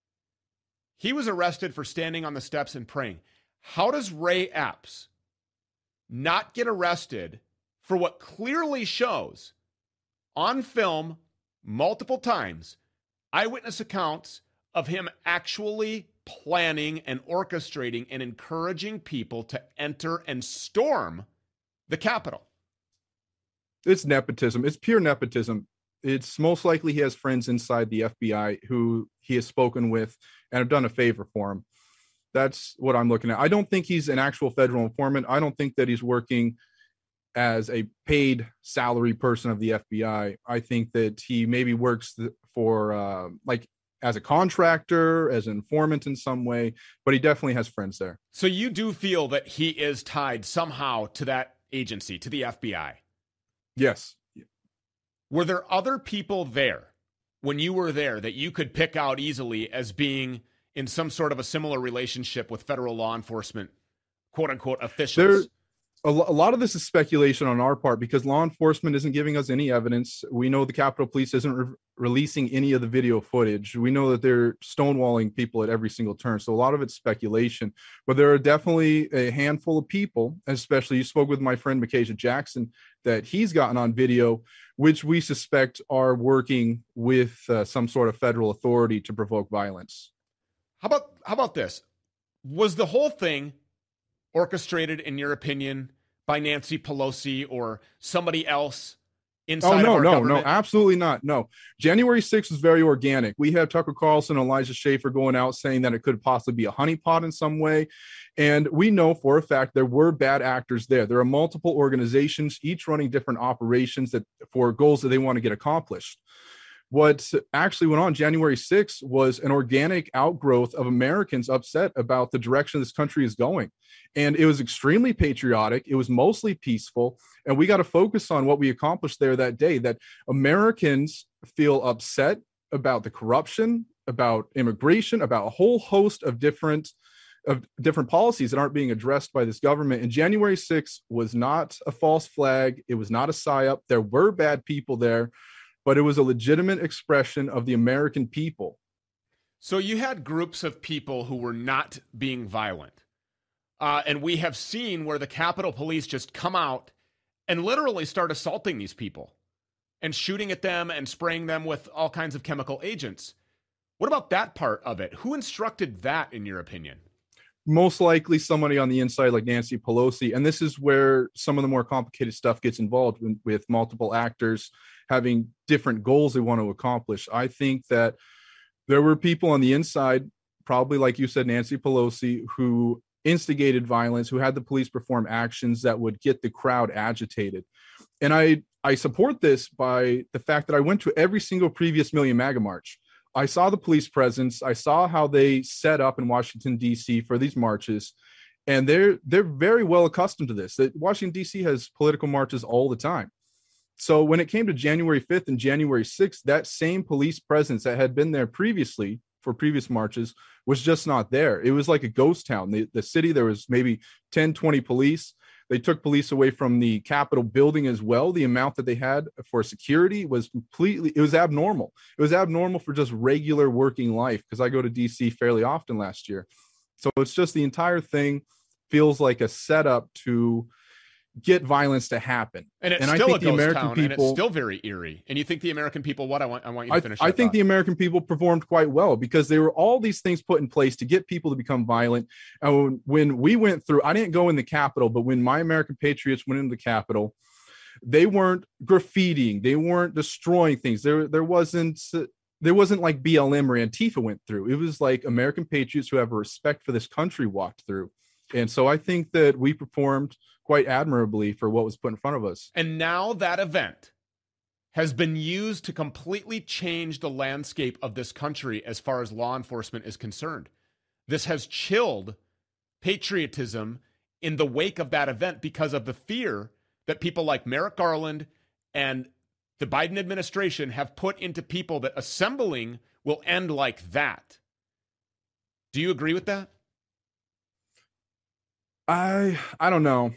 He was arrested for standing on the steps and praying. How does Ray Epps not get arrested for what clearly shows on film multiple times eyewitness accounts of him actually planning and orchestrating and encouraging people to enter and storm the Capitol? It's nepotism. It's pure nepotism. It's most likely he has friends inside the FBI who he has spoken with and have done a favor for him. That's what I'm looking at. I don't think he's an actual federal informant. I don't think that he's working as a paid salary person of the FBI. I think that he maybe works for as a contractor, as an informant in some way, but he definitely has friends there. So you do feel that he is tied somehow to that agency, to the FBI? Yes. Were there other people there when you were there that you could pick out easily as being in some sort of a similar relationship with federal law enforcement, quote unquote, officials? A lot of this is speculation on our part because law enforcement isn't giving us any evidence. We know the Capitol Police isn't releasing any of the video footage. We know that they're stonewalling people at every single turn. So a lot of it's speculation, but there are definitely a handful of people, especially you spoke with my friend Micajah Jackson, that he's gotten on video, which we suspect are working with some sort of federal authority to provoke violence. How about this? Was the whole thing orchestrated, in your opinion, by Nancy Pelosi or somebody else inside of our government? No, absolutely not. No. January 6th was very organic. We had Tucker Carlson and Elijah Schaffer going out saying that it could possibly be a honeypot in some way. And we know for a fact there were bad actors there. There are multiple organizations, each running different operations that for goals that they want to get accomplished. What actually went on January 6th was an organic outgrowth of Americans upset about the direction this country is going. And it was extremely patriotic. It was mostly peaceful. And we got to focus on what we accomplished there that day, that Americans feel upset about the corruption, about immigration, about a whole host of different policies that aren't being addressed by this government. And January 6th was not a false flag. It was not a psyop. There were bad people there, but it was a legitimate expression of the American people. So you had groups of people who were not being violent. And we have seen where the Capitol Police just come out and literally start assaulting these people and shooting at them and spraying them with all kinds of chemical agents. What about that part of it? Who instructed that, in your opinion? Most likely somebody on the inside like Nancy Pelosi. And this is where some of the more complicated stuff gets involved with multiple actors having different goals they want to accomplish. I think that there were people on the inside, probably like you said, Nancy Pelosi, who instigated violence, who had the police perform actions that would get the crowd agitated. And I support this by the fact that I went to every single previous Million MAGA march. I saw the police presence. I saw how they set up in Washington, D.C. for these marches. And they're very well accustomed to this. That Washington, D.C. has political marches all the time. So when it came to January 5th and January 6th, that same police presence that had been there previously for previous marches was just not there. It was like a ghost town. The city, there was maybe 10, 20 police. They took police away from the Capitol building as well. The amount that they had for security was it was abnormal. It was abnormal for just regular working life, because I go to DC fairly often last year. So it's just the entire thing feels like a setup to get violence to happen. And it's still a ghost town, and it's still very eerie. And you think the American people, what I want you to finish. I think the American people performed quite well, because there were all these things put in place to get people to become violent. And when we went through, I didn't go in the Capitol, but when my American patriots went into the Capitol, they weren't graffitiing, they weren't destroying things. There wasn't like BLM or Antifa went through. It was like American patriots who have a respect for this country walked through. And so I think that we performed quite admirably for what was put in front of us. And now that event has been used to completely change the landscape of this country as far as law enforcement is concerned. This has chilled patriotism in the wake of that event because of the fear that people like Merrick Garland and the Biden administration have put into people, that assembling will end like that. Do you agree with that? I don't know.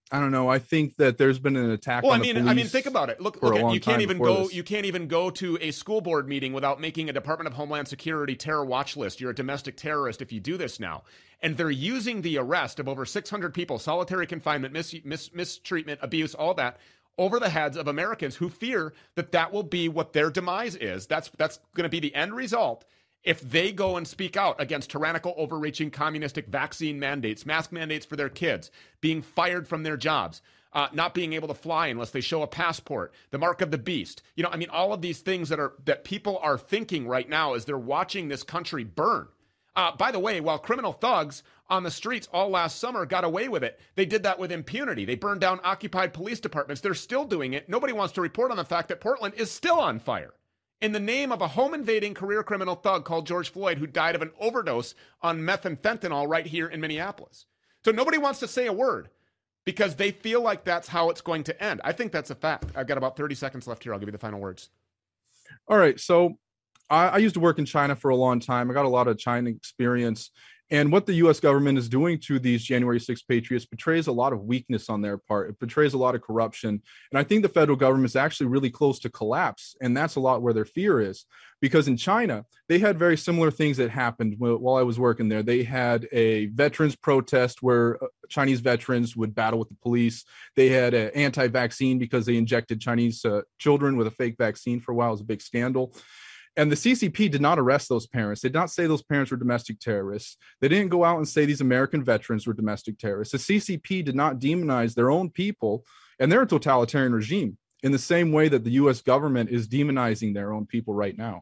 I think that there's been an attack. Well, on I mean, think about it. Look, you can't even go to a school board meeting without making a Department of Homeland Security terror watch list. You're a domestic terrorist if you do this now. And they're using the arrest of over 600 people, solitary confinement, mistreatment, abuse, all that, over the heads of Americans who fear that will be what their demise is. That's going to be the end result if they go and speak out against tyrannical, overreaching, communistic vaccine mandates, mask mandates for their kids, being fired from their jobs, not being able to fly unless they show a passport, the mark of the beast. All of these things that people are thinking right now as they're watching this country burn. By the way, while criminal thugs on the streets all last summer got away with it, they did that with impunity. They burned down occupied police departments. They're still doing it. Nobody wants to report on the fact that Portland is still on fire in the name of a home-invading career criminal thug called George Floyd, who died of an overdose on meth and fentanyl right here in Minneapolis. So nobody wants to say a word because they feel like that's how it's going to end. I think that's a fact. I've got about 30 seconds left here. I'll give you the final words. All right. So I used to work in China for a long time. I got a lot of China experience. And what the U.S. government is doing to these January 6th patriots betrays a lot of weakness on their part. It betrays a lot of corruption. And I think the federal government is actually really close to collapse. And that's a lot where their fear is. Because in China, they had very similar things that happened while I was working there. They had a veterans protest where Chinese veterans would battle with the police. They had an anti-vaccine because they injected Chinese children with a fake vaccine for a while. It was a big scandal. And the CCP did not arrest those parents. They did not say those parents were domestic terrorists. They didn't go out and say these American veterans were domestic terrorists. The CCP did not demonize their own people, and they're a totalitarian regime in the same way that the U.S. government is demonizing their own people right now.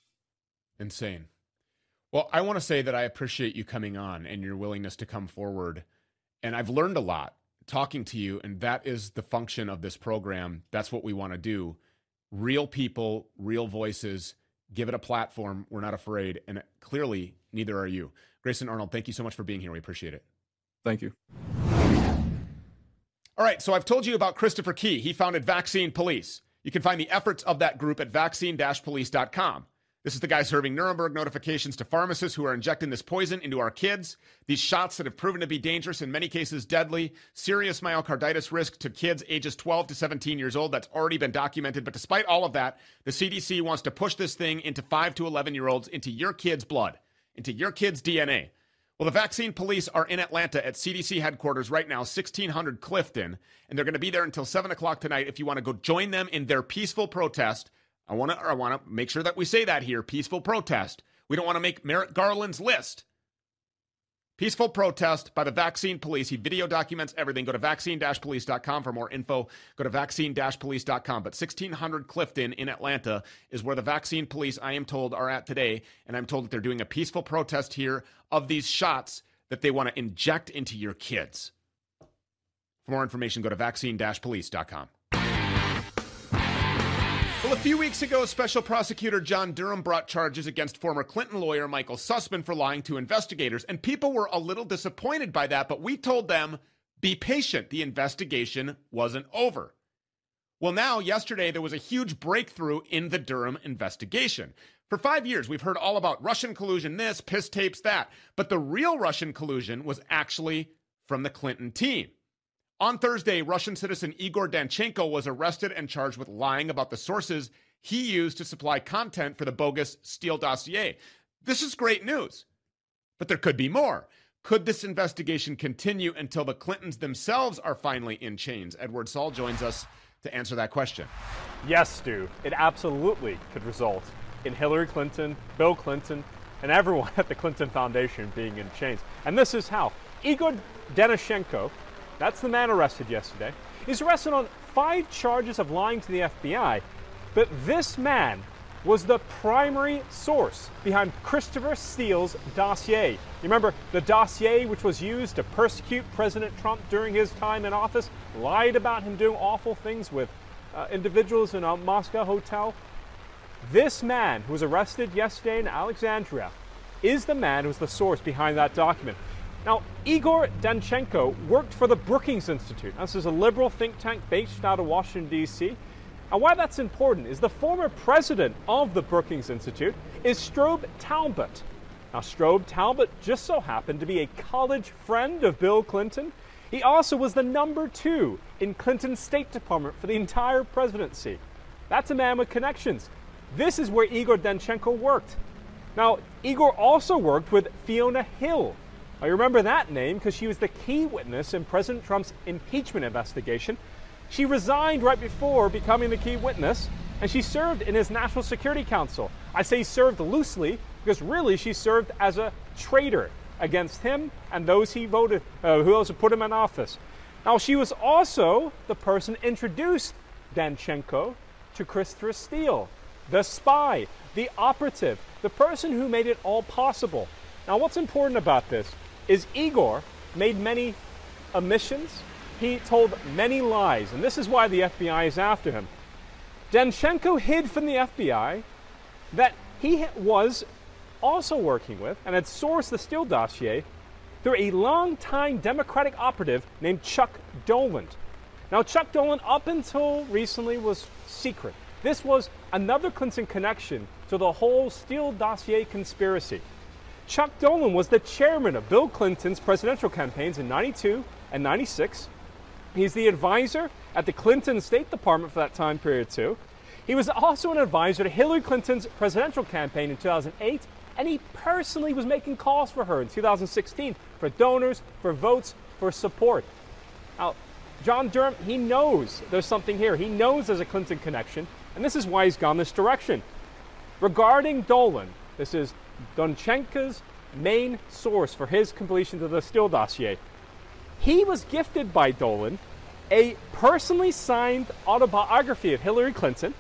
Insane. Well, I want to say that I appreciate you coming on and your willingness to come forward. And I've learned a lot talking to you, and that is the function of this program. That's what we want to do. Real people, real voices. Give it a platform. We're not afraid. And clearly, neither are you. Grayson Arnold, thank you so much for being here. We appreciate it. Thank you. All right. So I've told you about Christopher Key. He founded Vaccine Police. You can find the efforts of that group at vaccine-police.com. This is the guy serving Nuremberg notifications to pharmacists who are injecting this poison into our kids. These shots that have proven to be dangerous, in many cases deadly, serious myocarditis risk to kids ages 12 to 17 years old. That's already been documented. But despite all of that, the CDC wants to push this thing into 5 to 11-year-olds, into your kids' blood, into your kids' DNA. Well, the Vaccine Police are in Atlanta at CDC headquarters right now, 1600 Clifton, and they're going to be there until 7 o'clock tonight. If you want to go join them in their peaceful protest, I want to make sure that we say that here, peaceful protest. We don't want to make Merrick Garland's list. Peaceful protest by the Vaccine Police. He video documents everything. Go to vaccine-police.com for more info. Go to vaccine-police.com. But 1600 Clifton in Atlanta is where the Vaccine Police, I am told, are at today. And I'm told that they're doing a peaceful protest here of these shots that they want to inject into your kids. For more information, go to vaccine-police.com. Well, a few weeks ago, Special Prosecutor John Durham brought charges against former Clinton lawyer Michael Sussman for lying to investigators, and people were a little disappointed by that, but we told them, be patient, the investigation wasn't over. Well, now, yesterday, there was a huge breakthrough in the Durham investigation. For 5 years, we've heard all about Russian collusion this, piss tapes that. But the real Russian collusion was actually from the Clinton team. On Thursday, Russian citizen Igor Danchenko was arrested and charged with lying about the sources he used to supply content for the bogus Steele dossier. This is great news. But there could be more. Could this investigation continue until the Clintons themselves are finally in chains? Edward Saul joins us to answer that question. Yes, Stu, it absolutely could result in Hillary Clinton, Bill Clinton, and everyone at the Clinton Foundation being in chains. And this is how. Igor Danchenko, that's the man arrested yesterday, is arrested on 5 charges of lying to the FBI. But this man was the primary source behind Christopher Steele's dossier. You remember the dossier which was used to persecute President Trump during his time in office, lied about him doing awful things with individuals in a Moscow hotel? This man who was arrested yesterday in Alexandria is the man who's the source behind that document. Now, Igor Danchenko worked for the Brookings Institute. This is a liberal think tank based out of Washington, D.C. And why that's important is the former president of the Brookings Institute is Strobe Talbott. Now, Strobe Talbott just so happened to be a college friend of Bill Clinton. He also was the #2 in Clinton's State Department for the entire presidency. That's a man with connections. This is where Igor Danchenko worked. Now, Igor also worked with Fiona Hill. I remember that name because she was the key witness in President Trump's impeachment investigation. She resigned right before becoming the key witness, and she served in his National Security Council. I say served loosely because really she served as a traitor against him and those he voted, who else put him in office. Now, she was also the person who introduced Danchenko to Christopher Steele, the spy, the operative, the person who made it all possible. Now, what's important about this is Igor made many omissions. He told many lies, and this is why the FBI is after him. Danchenko hid from the FBI that he was also working with and had sourced the Steele dossier through a longtime Democratic operative named Chuck Dolan. Now, Chuck Dolan, up until recently, was secret. This was another Clinton connection to the whole Steele dossier conspiracy. Chuck Dolan was the chairman of Bill Clinton's presidential campaigns in 92 and 96. He's the advisor at the Clinton State Department for that time period, too. He was also an advisor to Hillary Clinton's presidential campaign in 2008, and he personally was making calls for her in 2016 for donors, for votes, for support. Now, John Durham, he knows there's something here. He knows there's a Clinton connection, and this is why he's gone this direction. Regarding Dolan, this is Danchenko's main source for his completion of the Steele dossier. He was gifted by Dolan a personally signed autobiography of Hillary Clinton.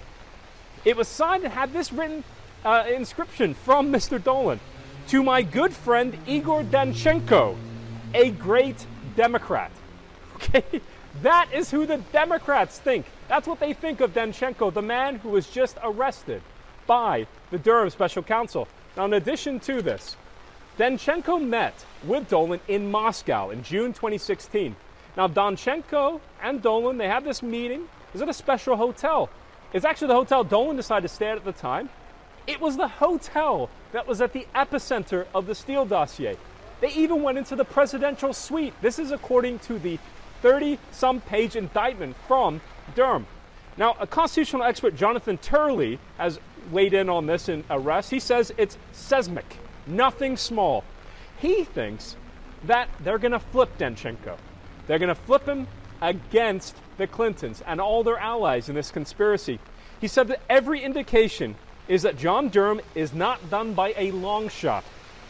It was signed and had this written inscription from Mr. Dolan: "To my good friend Igor Danchenko, a great Democrat." Okay, that is who the Democrats think. That's what they think of Danchenko, the man who was just arrested by the Durham Special Counsel. Now, in addition to this, Danchenko met with Dolan in Moscow in June 2016. Now, Danchenko and Dolan, they had this meeting. It was at a special hotel. It's actually the hotel Dolan decided to stay at the time. It was the hotel that was at the epicenter of the Steele dossier. They even went into the presidential suite. This is according to the 30-some page indictment from Durham. Now, a constitutional expert, Jonathan Turley, has weighed in on this in arrest. He says it's seismic, nothing small. He thinks that they're going to flip Danchenko. They're going to flip him against the Clintons and all their allies in this conspiracy. He said that every indication is that John Durham is not done by a long shot,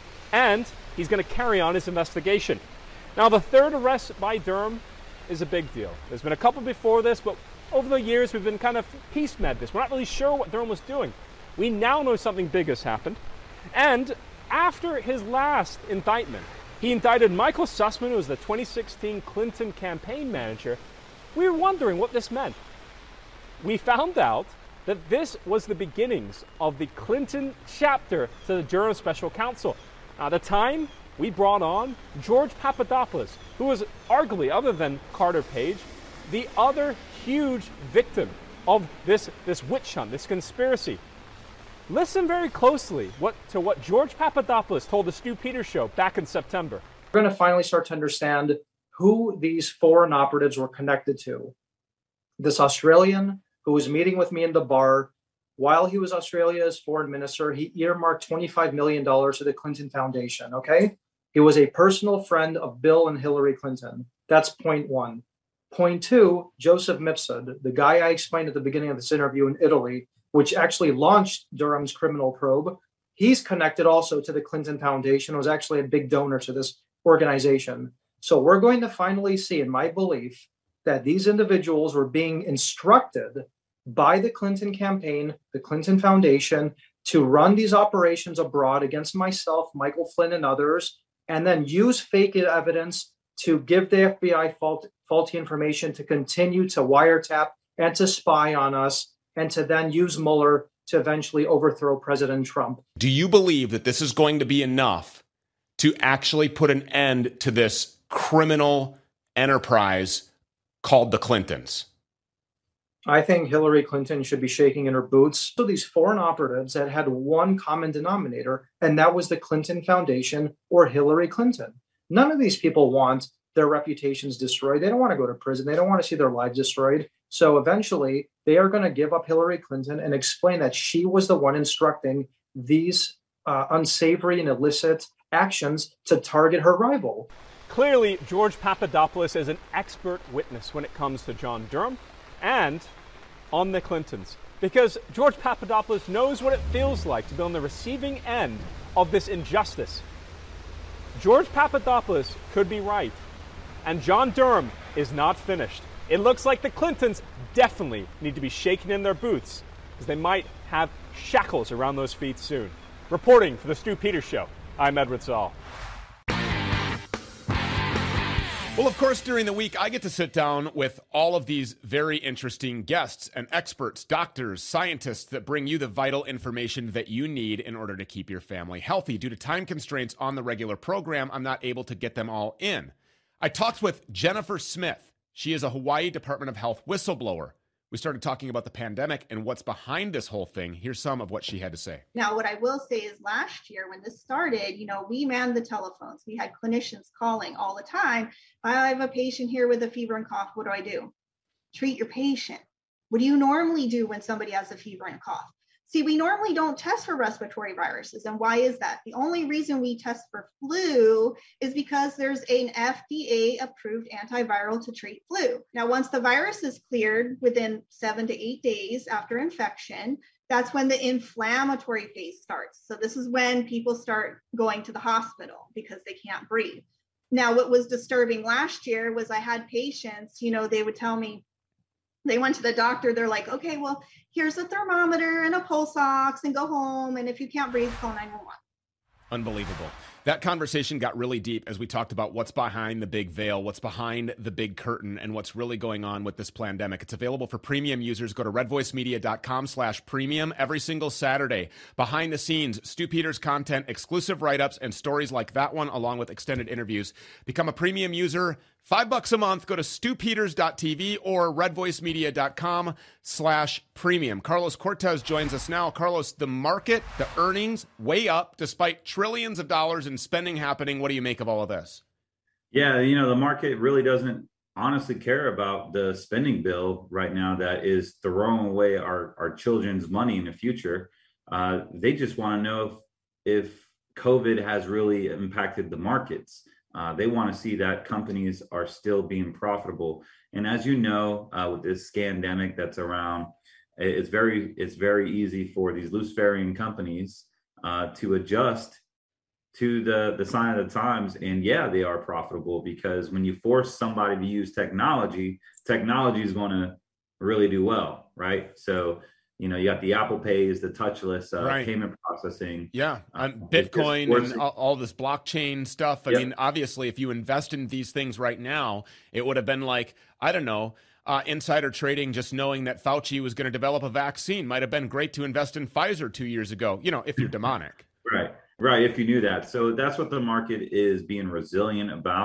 and he's going to carry on his investigation. Now, the third arrest by Durham is a big deal. There's been a couple before this, but over the years we've been kind of piecemealed this. We're not really sure what Durham was doing. We now know something big has happened. And after his last indictment, he indicted Michael Sussman, who was the 2016 Clinton campaign manager. We were wondering what this meant. We found out that this was the beginnings of the Clinton chapter to the Durham Special Counsel. At the time, we brought on George Papadopoulos, who was arguably, other than Carter Page, the other huge victim of this witch hunt, this conspiracy. Listen very closely to what George Papadopoulos told the Stu Peters Show back in September. We're going to finally start to understand who these foreign operatives were connected to. This Australian who was meeting with me in the bar, while he was Australia's foreign minister, he earmarked $25 million to the Clinton Foundation, okay? He was a personal friend of Bill and Hillary Clinton. That's point one. Point two, Joseph Mifsud, the guy I explained at the beginning of this interview in Italy, which actually launched Durham's criminal probe, he's connected also to the Clinton Foundation, was actually a big donor to this organization. So we're going to finally see, in my belief, that these individuals were being instructed by the Clinton campaign, the Clinton Foundation, to run these operations abroad against myself, Michael Flynn, and others, and then use fake evidence to give the FBI faulty information to continue to wiretap and to spy on us, and to then use Mueller to eventually overthrow President Trump. Do you believe that this is going to be enough to actually put an end to this criminal enterprise called the Clintons? I think Hillary Clinton should be shaking in her boots. So these foreign operatives had one common denominator, and that was the Clinton Foundation or Hillary Clinton. None of these people want their reputations destroyed. They don't want to go to prison. They don't want to see their lives destroyed. So eventually, they are going to give up Hillary Clinton and explain that she was the one instructing these unsavory and illicit actions to target her rival. Clearly, George Papadopoulos is an expert witness when it comes to John Durham and on the Clintons, because George Papadopoulos knows what it feels like to be on the receiving end of this injustice. George Papadopoulos could be right, and John Durham is not finished. It looks like the Clintons definitely need to be shaken in their boots, because they might have shackles around those feet soon. Reporting for the Stu Peters Show, I'm Edward Saul. Well, of course, during the week, I get to sit down with all of these very interesting guests and experts, doctors, scientists that bring you the vital information that you need in order to keep your family healthy. Due to time constraints on the regular program, I'm not able to get them all in. I talked with Jennifer Smith. She is a Hawaii Department of Health whistleblower. We started talking about the pandemic and what's behind this whole thing. Here's some of what she had to say. Now, what I will say is last year when this started, we manned the telephones. We had clinicians calling all the time. I have a patient here with a fever and cough. What do I do? Treat your patient. What do you normally do when somebody has a fever and cough? See, we normally don't test for respiratory viruses. And why is that? The only reason we test for flu is because there's an FDA-approved antiviral to treat flu. Now, once the virus is cleared within 7 to 8 days after infection, that's when the inflammatory phase starts. So this is when people start going to the hospital because they can't breathe. Now, what was disturbing last year was I had patients, they would tell me, they went to the doctor. They're like, okay, well, here's a thermometer and a pulse ox and go home. And if you can't breathe, call 911. Unbelievable. That conversation got really deep as we talked about what's behind the big veil, what's behind the big curtain, and what's really going on with this pandemic. It's available for premium users. Go to redvoicemedia.com/premium every single Saturday. Behind the scenes, Stu Peters content, exclusive write-ups, and stories like that one, along with extended interviews. Become a premium user. $5 a month. Go to stupeters.tv or redvoicemedia.com/premium. Carlos Cortez joins us now. Carlos, the market, the earnings, way up despite trillions of dollars in spending happening. What do you make of all of this? Yeah, the market really doesn't honestly care about the spending bill right now that is throwing away our children's money in the future. They just want to know if COVID has really impacted the markets. They want to see that companies are still being profitable. And as you know, with this scandemic that's around, it's very easy for these loose-varying companies to adjust to the sign of the times. And yeah, they are profitable because when you force somebody to use technology is going to really do well, right? So, you got the Apple Pays, the touchless payment processing. Yeah, Bitcoin and all this blockchain stuff. I mean, obviously, if you invest in these things right now, it would have been like, I don't know, insider trading, just knowing that Fauci was going to develop a vaccine. Might have been great to invest in Pfizer 2 years ago, if you're demonic. Right, if you knew that. So that's what the market is being resilient about.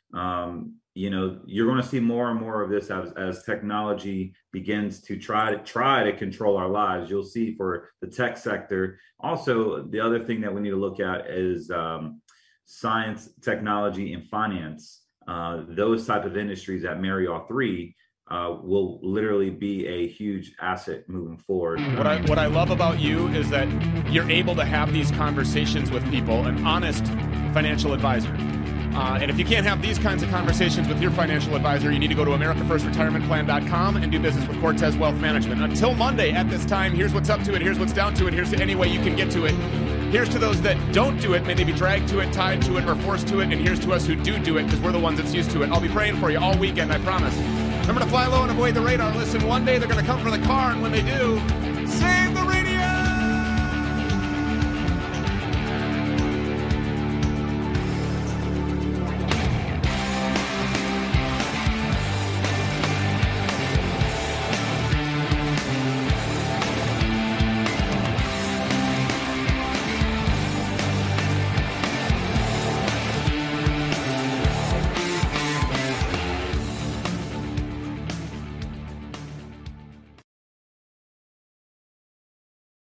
You're going to see more and more of this as technology begins to try to control our lives. You'll see for the tech sector. Also, the other thing that we need to look at is science, technology, and finance. Those type of industries that marry all three will literally be a huge asset moving forward. What I love about you is that you're able to have these conversations with people, an honest financial advisor. And if you can't have these kinds of conversations with your financial advisor, you need to go to AmericaFirstRetirementPlan.com and do business with Cortez Wealth Management. Until Monday at this time, here's what's up to it, here's what's down to it, here's any way you can get to it. Here's to those that don't do it, may they be dragged to it, tied to it, or forced to it, and here's to us who do it, because we're the ones that's used to it. I'll be praying for you all weekend, I promise. Remember to fly low and avoid the radar. Listen, one day they're going to come for the car, and when they do, save the radar!